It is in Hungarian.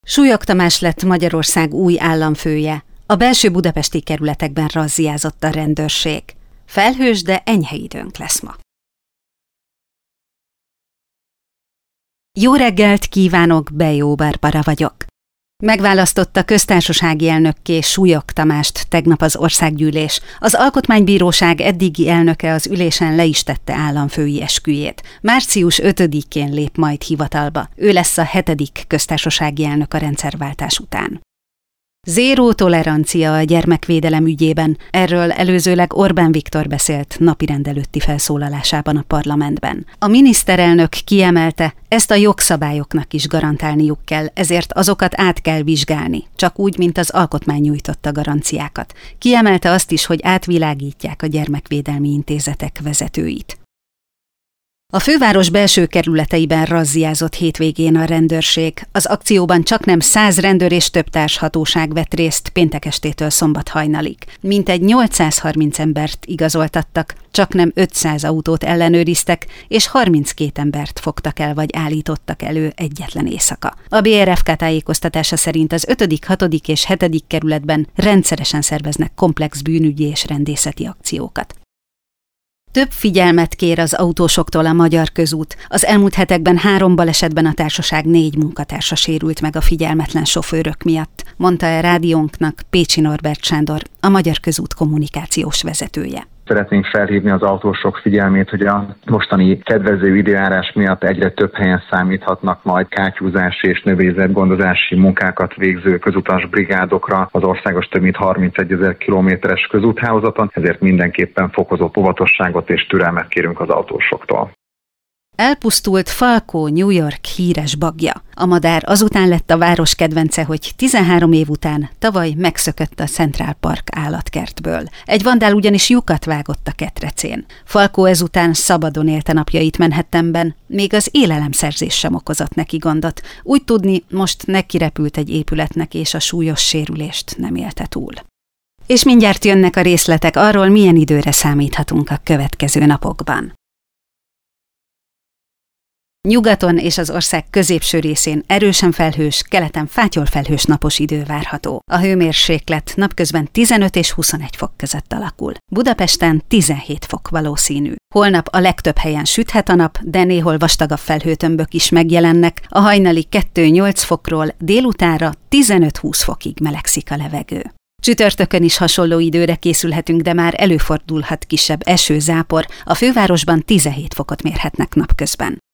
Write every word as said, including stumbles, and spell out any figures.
Súlyog Tamás lett Magyarország új államfője. A belső budapesti kerületekben razziázott a rendőrség. Felhős, de enyhe időnk lesz ma. Jó reggelt kívánok, Bejó Barbara vagyok. Megválasztotta köztársasági elnökké Súlyog Tamást tegnap az országgyűlés. Az Alkotmánybíróság eddigi elnöke az ülésen le is tette államfői esküjét. Március ötödikén lép majd hivatalba. Ő lesz a hetedik köztársasági elnök a rendszerváltás után. Zéró tolerancia a gyermekvédelem ügyében. Erről előzőleg Orbán Viktor beszélt napirend előtti felszólalásában a parlamentben. A miniszterelnök kiemelte, ezt a jogszabályoknak is garantálniuk kell, ezért azokat át kell vizsgálni, csak úgy, mint az alkotmány nyújtotta garanciákat. Kiemelte azt is, hogy átvilágítják a gyermekvédelmi intézetek vezetőit. A főváros belső kerületeiben razziázott hétvégén a rendőrség. Az akcióban csaknem száz rendőr és több társhatóság vett részt péntek estétől szombat hajnalig. Mintegy nyolcszázharminc embert igazoltattak, csaknem ötszáz autót ellenőriztek, és harminckét embert fogtak el vagy állítottak elő egyetlen éjszaka. A bé er ef ká tájékoztatása szerint az ötödik, hatodik és hetedik kerületben rendszeresen szerveznek komplex bűnügyi és rendészeti akciókat. Több figyelmet kér az autósoktól a Magyar Közút. Az elmúlt hetekben három balesetben a társaság négy munkatársa sérült meg a figyelmetlen sofőrök miatt, mondta el rádiónknak Pécsi Norbert Sándor, a Magyar Közút kommunikációs vezetője. Szeretnénk felhívni az autósok figyelmét, hogy a mostani kedvező időjárás miatt egyre több helyen számíthatnak majd kátyúzási és növényzetgondozási munkákat végző közutas brigádokra az országos több mint harmincegyezer kilométeres közúthálózaton, ezért mindenképpen fokozott óvatosságot és türelmet kérünk az autósoktól. Elpusztult Falco, New York híres bagja. A madár azután lett a város kedvence, hogy tizenhárom év után tavaly megszökött a Central Park állatkertből. Egy vandál ugyanis lyukat vágott a ketrecén. Falco ezután szabadon élte napjait Manhattanben, még az élelemszerzés sem okozott neki gondot. Úgy tudni, most nekirepült egy épületnek, és a súlyos sérülést nem élte túl. És mindjárt jönnek a részletek arról, milyen időre számíthatunk a következő napokban. Nyugaton és az ország középső részén erősen felhős, keleten fátyolfelhős napos idő várható. A hőmérséklet napközben tizenöt és huszonegy fok között alakul. Budapesten tizenhét fok valószínű. Holnap a legtöbb helyen süthet a nap, de néhol vastagabb felhőtömbök is megjelennek. A hajnali kettő-nyolc fokról délutánra tizenöt-húsz fokig melegszik a levegő. Csütörtökön is hasonló időre készülhetünk, de már előfordulhat kisebb eső-zápor. A fővárosban tizenhét fokot mérhetnek napközben.